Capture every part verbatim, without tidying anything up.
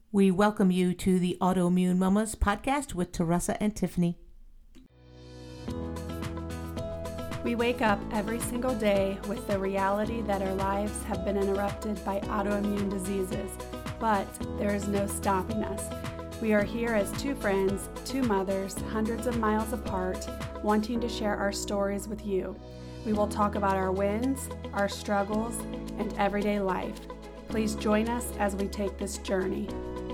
We welcome you to the Autoimmune Mamas podcast with Teresa and Tiffany. We wake up every single day with the reality that our lives have been interrupted by autoimmune diseases, but there is no stopping us. We are here as two friends, two mothers, hundreds of miles apart, wanting to share our stories with you. We will talk about our wins, our struggles, and everyday life. Please join us as we take this journey.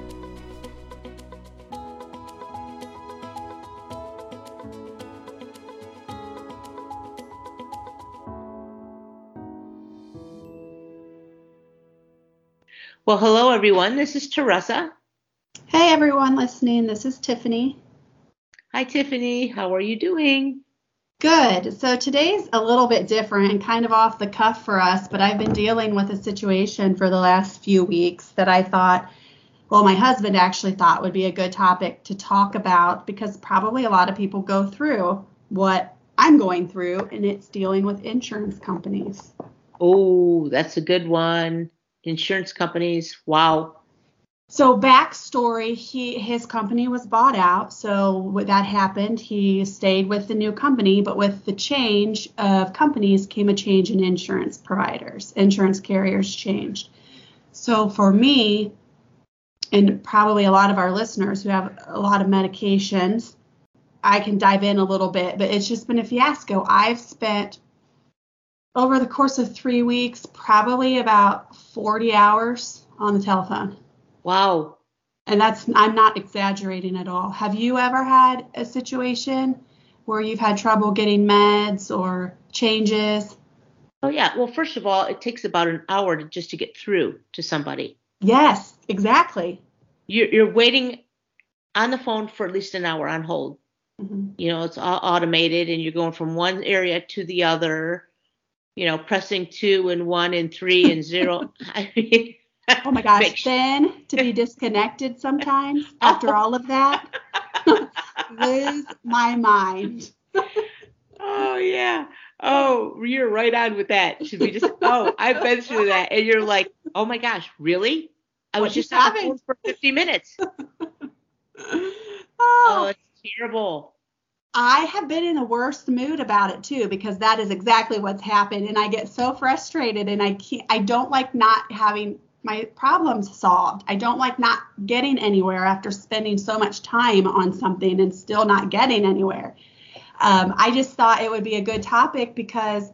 Well, hello, everyone. This is Teresa. Hey, everyone listening. This is Tiffany. Hi, Tiffany. How are you doing? Good. So today's a little bit different and kind of off the cuff for us, but I've been dealing with a situation for the last few weeks that I thought, well, my husband actually thought would be a good topic to talk about because probably a lot of people go through what I'm going through, and it's dealing with insurance companies. Oh, that's a good one. Insurance companies. Wow. So backstory, he his company was bought out. So when that happened, he stayed with the new company, but with the change of companies came a change in insurance providers. Insurance carriers changed. So for me, and probably a lot of our listeners who have a lot of medications, I can dive in a little bit, but it's just been a fiasco. I've spent over the course of three weeks, probably about forty hours on the telephone. Wow. And that's, I'm not exaggerating at all. Have you ever had a situation where you've had trouble getting meds or changes? Oh, yeah. Well, first of all, it takes about an hour to, just to get through to somebody. Yes, exactly. You're, you're waiting on the phone for at least an hour on hold. Mm-hmm. You know, it's all automated and you're going from one area to the other, you know, pressing two and one and three and zero. I mean, oh my gosh, then to be disconnected sometimes after all of that, lose my mind. Oh, yeah. Oh, you're right on with that. Should we just, oh, I've been through that. And you're like, oh my gosh, really? I was What just just on the phone for fifty minutes. Oh, it's terrible. I have been in the worst mood about it too, because that is exactly what's happened. And I get so frustrated and I can't, I don't like not having my problems solved. I don't like not getting anywhere after spending so much time on something and still not getting anywhere. Um, I just thought it would be a good topic because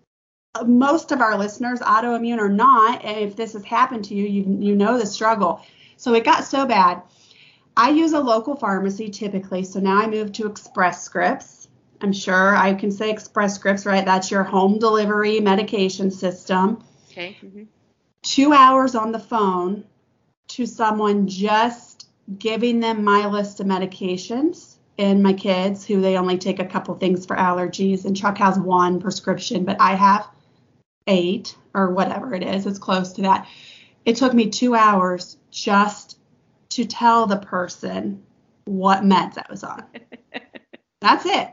most of our listeners, autoimmune or not, and if this has happened to you, you, you know the struggle. So it got so bad. I use a local pharmacy typically, so now I moved to Express Scripts. I'm sure I can say Express Scripts, right? That's your home delivery medication system. Okay. Mm-hmm. Two hours on the phone to someone just giving them my list of medications and my kids, who they only take a couple things for allergies, and Chuck has one prescription, but I have eight or whatever it is. It's close to that. It took me two hours just to tell the person what meds I was on. That's it.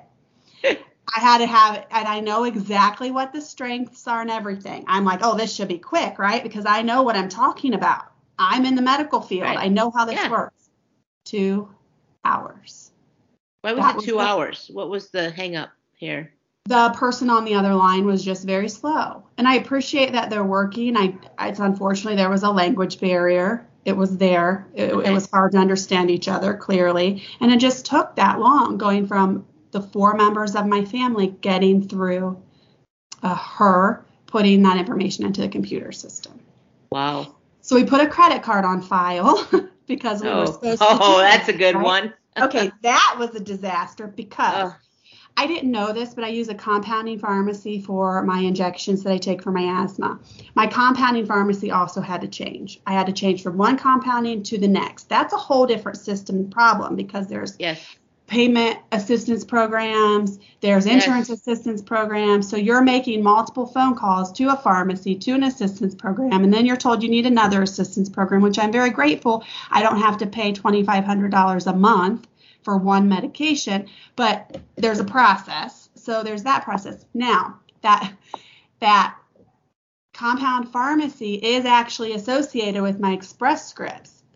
I had to have it, and I know exactly what the strengths are and everything. I'm like, oh, this should be quick, right? Because I know what I'm talking about. I'm in the medical field. Right. I know how this Yeah. works. Two hours. Why was That it was two the- hours? What was the hang up here? The person on the other line was just very slow. And I appreciate that they're working. I, it's unfortunately, there was a language barrier. It was there. It, Okay. it was hard to understand each other clearly. And it just took that long going from the four members of my family getting through uh, her putting that information into the computer system. Wow. So we put a credit card on file because we oh, were supposed to. Oh, do that's that, a good right? one. Okay, that was a disaster because Oh. I didn't know this, but I use a compounding pharmacy for my injections that I take for my asthma. My compounding pharmacy also had to change. I had to change from one compounding to the next. That's a whole different system problem because there's Yes. payment assistance programs, there's insurance Yes. assistance programs. So you're making multiple phone calls to a pharmacy, to an assistance program, and then you're told you need another assistance program, which I'm very grateful. I don't have to pay twenty-five hundred dollars a month for one medication, but there's a process. So there's that process. Now, that that compound pharmacy is actually associated with my Express Scripts.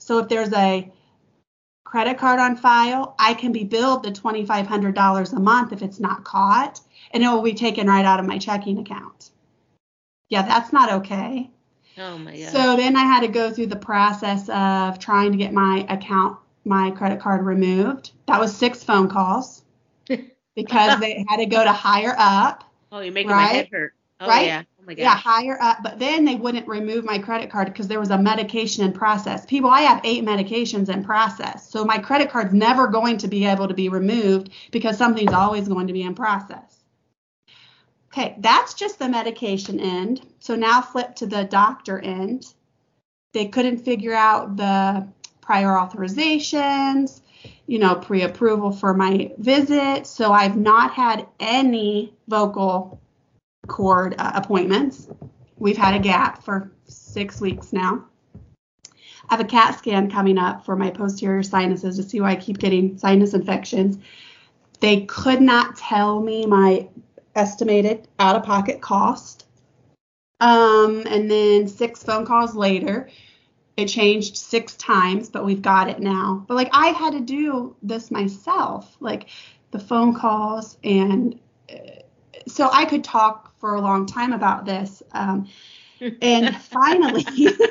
So if there's a credit card on file, I can be billed the twenty-five hundred dollars a month if it's not caught, and it will be taken right out of my checking account. Yeah, that's not okay. Oh my God. So then I had to go through the process of trying to get my account, my credit card removed. That was six phone calls because they had to go to higher up. Oh, you're making right? my head hurt. Oh, right? yeah. Oh my God. Yeah, higher up. But then they wouldn't remove my credit card because there was a medication in process. People, I have eight medications in process. So my credit card's never going to be able to be removed because something's always going to be in process. Okay, that's just the medication end. So now flip to the doctor end. They couldn't figure out the prior authorizations, you know, pre-approval for my visit. So I've not had any vocal cord uh, appointments. We've had a gap for six weeks now. I have a CAT scan coming up for my posterior sinuses to see why I keep getting sinus infections. They could not tell me my estimated out-of-pocket cost. Um, and then six phone calls later, it changed six times, but we've got it now. But like I had to do this myself, like the phone calls, and uh, so I could talk for a long time about this. Um, and finally, it's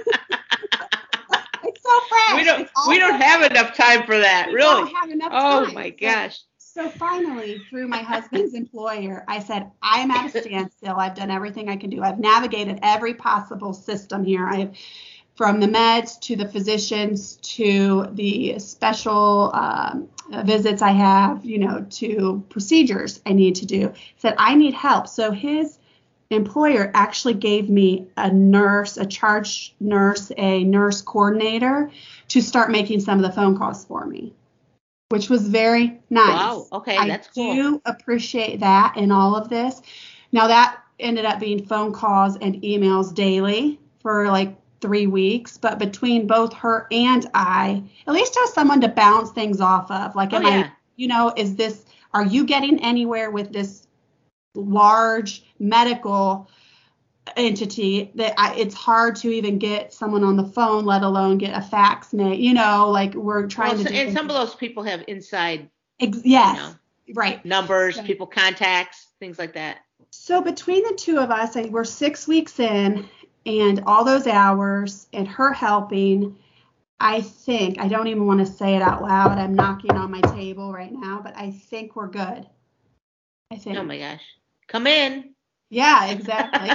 so fresh. We don't we don't have enough time for that, we really. Don't have enough oh time. my So- gosh. So finally, through my husband's employer, I said, I am at a standstill. I've done everything I can do. I've navigated every possible system here. I've from the meds to the physicians to the special um, visits I have, you know, to procedures I need to do. Said, I need help. So his employer actually gave me a nurse, a charge nurse, a nurse coordinator to start making some of the phone calls for me, which was very nice. Wow. Okay, I that's cool. I do appreciate that in all of this. Now that ended up being phone calls and emails daily for like three weeks, but between both her and I, at least have someone to bounce things off of. Like, am Oh, yeah. I, you know, is this, are you getting anywhere with this large medical entity that I, it's hard to even get someone on the phone, let alone get a fax made, you know, like we're trying Well, to so- do and things- some of those people have inside Ex- yes, you right. numbers, Yeah. people contacts, things like that. So between the two of us, I, we're six weeks in, and all those hours and her helping, I think, I don't even want to say it out loud. I'm knocking on my table right now, but I think we're good. I think. Oh my gosh. Come in. Yeah, exactly.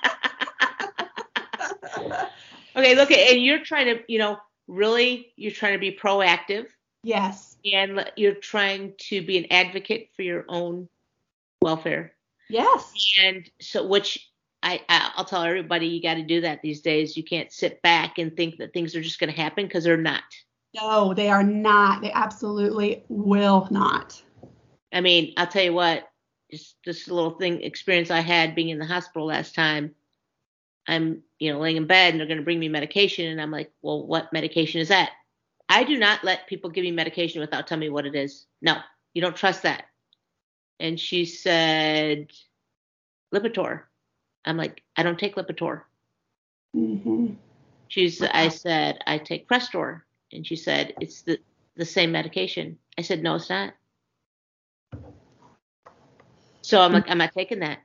Okay, look at, and you're trying to, you know, really, you're trying to be proactive, Yes. and l- you're trying to be an advocate for your own welfare. Yes. And so, which I, I- I'll tell everybody, you got to do that these days. You can't sit back and think that things are just going to happen, because they're not. No, they are not. They absolutely will not. I mean, I'll tell you what, just this little thing experience I had being in the hospital last time. I'm, you know, laying in bed and they're going to bring me medication. And I'm like, well, what medication is that? I do not let people give me medication without telling me what it is. No, you don't trust that. And she said, Lipitor. I'm like, I don't take Lipitor. Mm-hmm. She's, I said, I take Crestor. And she said, it's the, the same medication. I said, no, it's not. So I'm like, I'm not taking that.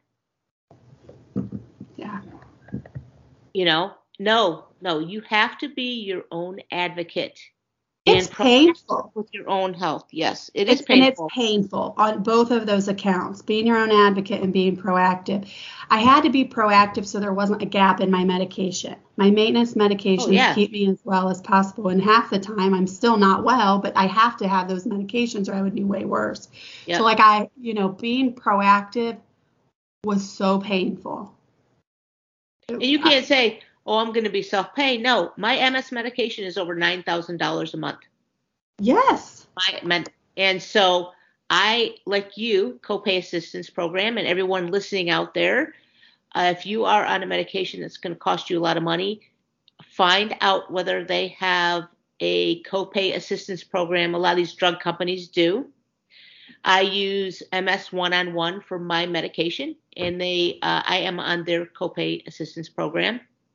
Yeah. You know, no, no, you have to be your own advocate. It's and proactive painful. with your own health. Yes, it is It's, and it's painful. painful on both of those accounts, being your own advocate and being proactive. I had to be proactive so there wasn't a gap in my medication. My maintenance medications Oh, yeah. keep me as well as possible. And half the time I'm still not well, but I have to have those medications or I would be way worse. Yep. So like I, you know, being proactive was so painful. And you can't say, oh, I'm going to be self-pay. No, my M S medication is over nine thousand dollars a month. Yes. My med- and so I, like you, copay assistance program, and everyone listening out there, uh, if you are on a medication that's going to cost you a lot of money, find out whether they have a copay assistance program. A lot of these drug companies do. I use M S one-on-one for my medication, and they, uh, I am on their copay assistance program.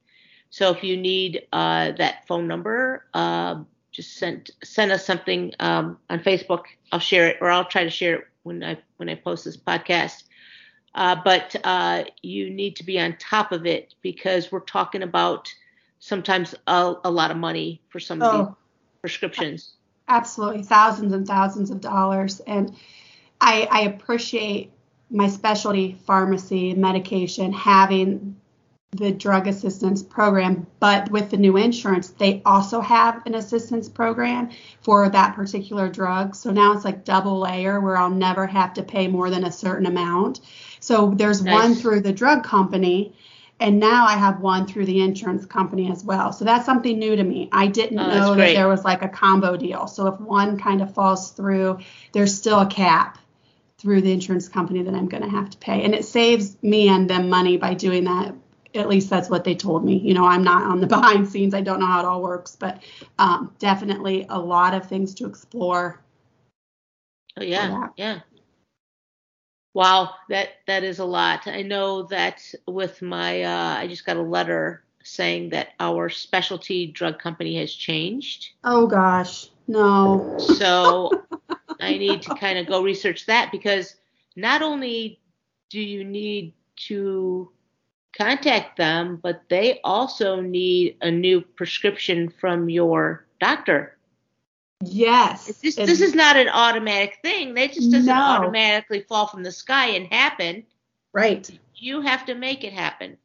So if you need uh, that phone number, uh, just send send us something um, on Facebook. I'll share it, or I'll try to share it when I when I post this podcast. Uh, but uh, you need to be on top of it because we're talking about sometimes a, a lot of money for some of Oh. these prescriptions. Absolutely, thousands and thousands of dollars. And I, I appreciate my specialty pharmacy medication having the drug assistance program, but with the new insurance, they also have an assistance program for that particular drug. So now it's like double layer where I'll never have to pay more than a certain amount. So there's Nice. one through the drug company, and now I have one through the insurance company as well. So that's something new to me. I didn't Oh, that's know that great. there was like a combo deal. So if one kind of falls through, there's still a cap through the insurance company that I'm going to have to pay. And it saves me and them money by doing that. At least that's what they told me. You know, I'm not on the behind scenes. I don't know how it all works, but um, definitely a lot of things to explore. Oh yeah, Yeah. yeah. Wow, that that is a lot. I know that with my, uh, I just got a letter saying that our specialty drug company has changed. Oh gosh, no. So I need to kind of go research that because not only do you need to contact them, but they also need a new prescription from your doctor. Yes. It's just, And this is not an automatic thing. That just doesn't No. automatically fall from the sky and happen. right. You have to make it happen.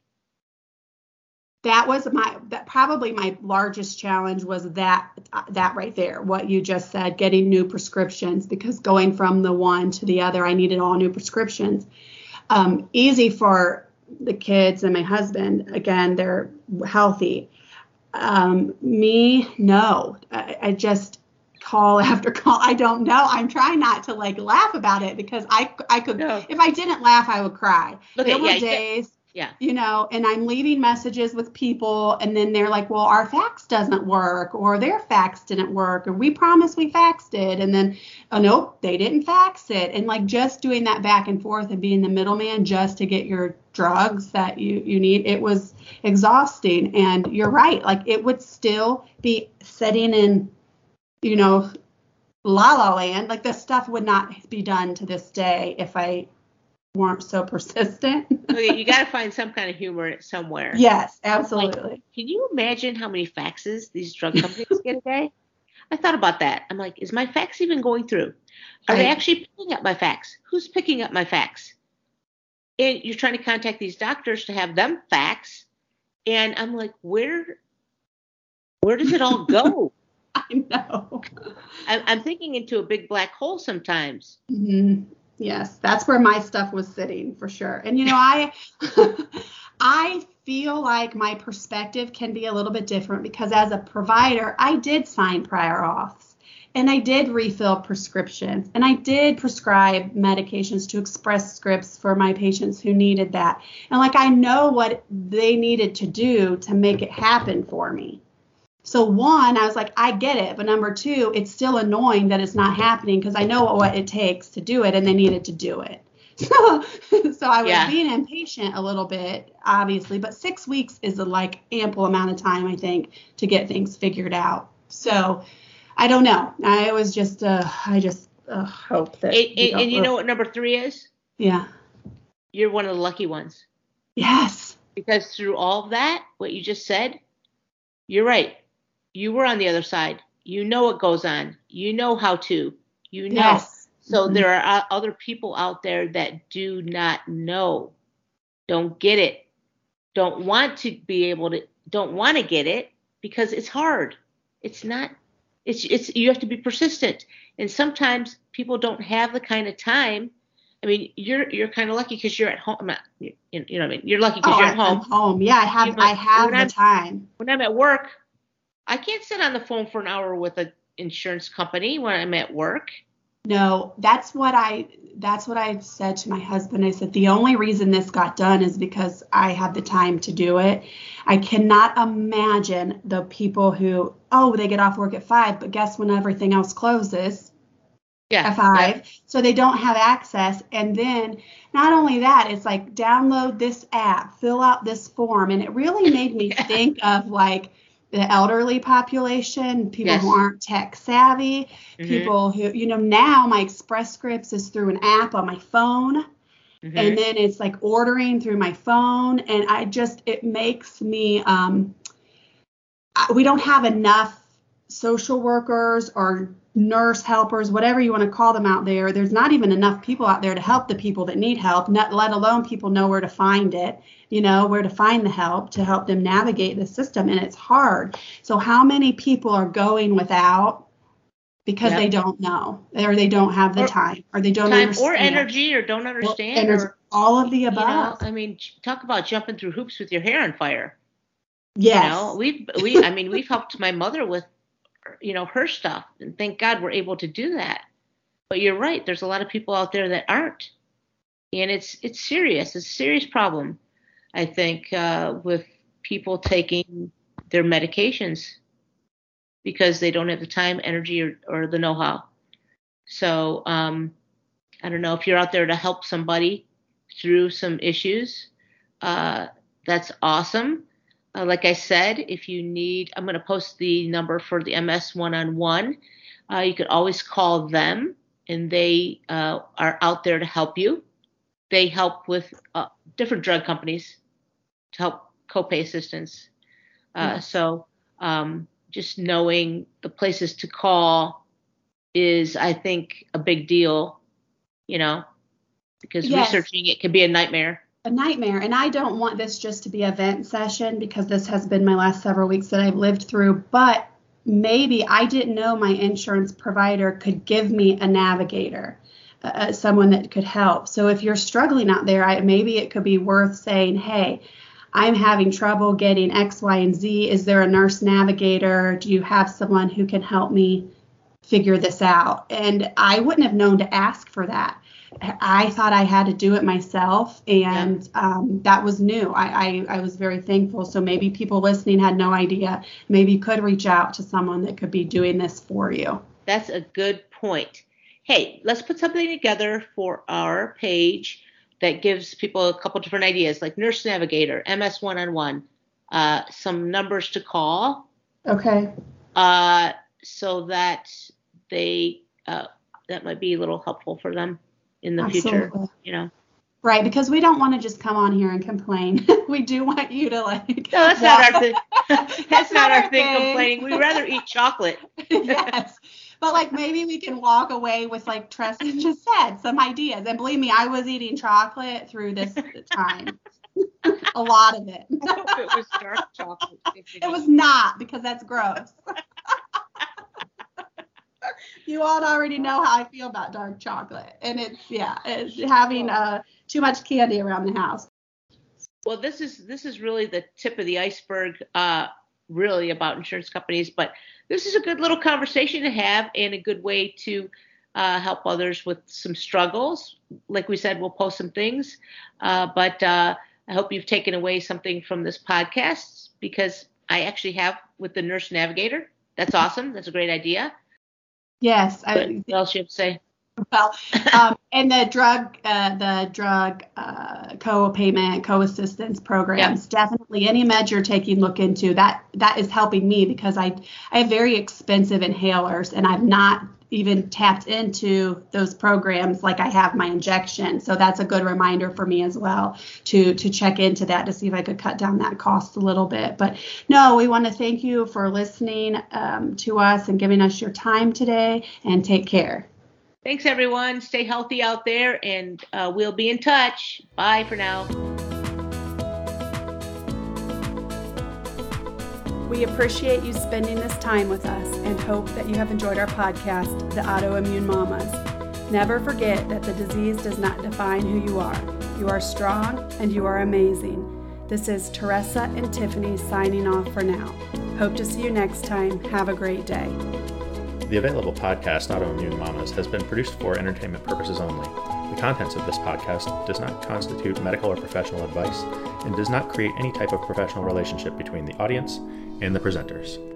That was my that probably my largest challenge was that that right there, what you just said, getting new prescriptions, because going from the one to the other, I needed all new prescriptions. Um, easy for the kids and my husband. Again, they're healthy. Um, me, no. I, I just call after call. I don't know. I'm trying not to like laugh about it because I I could No. if I didn't laugh, I would cry. Okay, there were yeah, yeah. days. Yeah. You know, and I'm leaving messages with people, and then they're like, well, our fax doesn't work, or their fax didn't work, or we promised we faxed it. And then, oh, nope, they didn't fax it. And like just doing that back and forth and being the middleman just to get your drugs that you, you need, it was exhausting. And you're right. Like it would still be sitting in, you know, la la land. Like this stuff would not be done to this day if I weren't so persistent. Okay, you got to find some kind of humor somewhere. Yes, absolutely. Can you imagine how many faxes these drug companies get a day? I thought about that. I'm like, is my fax even going through? Are they Right. actually picking up my fax? Who's picking up my fax? And you're trying to contact these doctors to have them fax. And I'm like, where, where does it all go? I know. I'm, I'm thinking into a big black hole sometimes. hmm Yes, that's where my stuff was sitting for sure. And you know, I I feel like my perspective can be a little bit different because as a provider, I did sign prior auths and I did refill prescriptions and I did prescribe medications to express scripts for my patients who needed that. And like I know what they needed to do to make it happen for me. So one, I was like, I get it. But number two, it's still annoying that it's not happening because I know what it takes to do it and they needed to do it. So, so I was Yeah. being impatient a little bit, obviously, but six weeks is a like ample amount of time, I think, to get things figured out. So I don't know. I was just, uh, I just uh, hope that. And, we and, don't- and you know what number three is? Yeah. You're one of the lucky ones. Yes. Because through all of that, what you just said, you're right. You were on the other side. You know what goes on. You know how to. You know. Yes. So Mhm. there are o- other people out there that do not know, don't get it, don't want to be able to, don't want to get it because it's hard. It's not. It's it's you have to be persistent, and sometimes people don't have the kind of time. I mean, you're you're kind of lucky because you're at home. I'm not, you, you know what I mean? You're lucky because Oh, you're I- at home. I'm home. Yeah, I have. You I might- have when the I'm- time. When I'm at work, I can't sit on the phone for an hour with an insurance company when I'm at work. No, that's what I that's what I said to my husband. I said the only reason this got done is because I had the time to do it. I cannot imagine the people who, oh, they get off work at five, but guess when everything else closes? Yeah. F five. Yeah. So they don't have access. And then not only that, it's like download this app, fill out this form. And it really made me Yeah. think of like the elderly population, people Yes. who aren't tech savvy, Mhm. people who, you know, now my Express Scripts is through an app on my phone. Mhm. And then it's like ordering through my phone. And I just, it makes me, um, I- we don't have enough social workers or nurse helpers, whatever you want to call them out there. There's not even enough people out there to help the people that need help, not let alone people know where to find it, you know, where to find the help to help them navigate the system. And it's hard. So how many people are going without because Yep. they don't know, or they don't have the Or- time, or they don't Time understand. or energy or don't Well, understand energy, or, all of the you know, above. I mean, talk about jumping through hoops with your hair on fire. Yes. You know, we've, we, I mean, we've helped my mother with, you know, her stuff, and thank God we're able to do that. But you're right. There's a lot of people out there that aren't, and it's, it's serious. It's a serious problem, I think, uh, with people taking their medications because they don't have the time, energy, or, or the know-how. So, um, I don't know if you're out there to help somebody through some issues. Uh, that's awesome. Uh, like I said, if you need, I'm going to post the number for the M S one-on-one. Uh, you could always call them, and they uh, are out there to help you. They help with uh, different drug companies to help copay assistance. Uh, Yes. So um, just knowing the places to call is, I think, a big deal, you know, because Yes. researching it can be a nightmare. A nightmare. And I don't want this just to be a vent session, because this has been my last several weeks that I've lived through. But maybe I didn't know my insurance provider could give me a navigator, uh, someone that could help. So if you're struggling out there, I, maybe it could be worth saying, hey, I'm having trouble getting X, Y, and Z. Is there a nurse navigator? Do you have someone who can help me figure this out? And I wouldn't have known to ask for that. I thought I had to do it myself, and yeah. um, that was new. I, I, I was very thankful. So maybe people listening had no idea. Maybe you could reach out to someone that could be doing this for you. That's a good point. Hey, let's put something together for our page that gives people a couple different ideas, like Nurse Navigator, M S one-on-one, uh, some numbers to call. Okay. Uh, so that they uh, that might be a little helpful for them in the Absolutely. future, you know. Right, because we don't want to just come on here and complain. We do want you to like. No, that's not our thing. That's, That's not, not our our thing, thing. complaining. We'd rather eat chocolate. Yes. But like maybe we can walk away with, like Tressa just said, some ideas. And believe me, I was eating chocolate through this time. A lot of it. I hope it was dark chocolate. It was not, because that's gross. You all already know how I feel about dark chocolate. And it's, yeah, it's having uh, too much candy around the house. Well, this is this is really the tip of the iceberg, uh, really, about insurance companies. But this is a good little conversation to have, and a good way to uh, help others with some struggles. Like we said, we'll post some things. Uh, but uh, I hope you've taken away something from this podcast, because I actually have with the Nurse Navigator. That's awesome. That's a great idea. Yes. But I, what else you have to say? Well, um, and the drug, uh, the drug uh, co-payment, co-assistance programs, yeah. Definitely any med you're taking, look into that. That is helping me, because I, I have very expensive inhalers, and I've not even tapped into those programs like I have my injection. So that's a good reminder for me as well to to check into that, to see if I could cut down that cost a little bit. But no, we want to thank you for listening um, to us and giving us your time today, and take care. Thanks, everyone. Stay healthy out there, and uh, we'll be in touch. Bye for now. We appreciate you spending this time with us, and hope that you have enjoyed our podcast, The Autoimmune Mamas. Never forget that the disease does not define who you are. You are strong, and you are amazing. This is Teresa and Tiffany signing off for now. Hope to see you next time. Have a great day. The available podcast, Autoimmune Mamas, has been produced for entertainment purposes only. The contents of this podcast does not constitute medical or professional advice, and does not create any type of professional relationship between the audience and the presenters.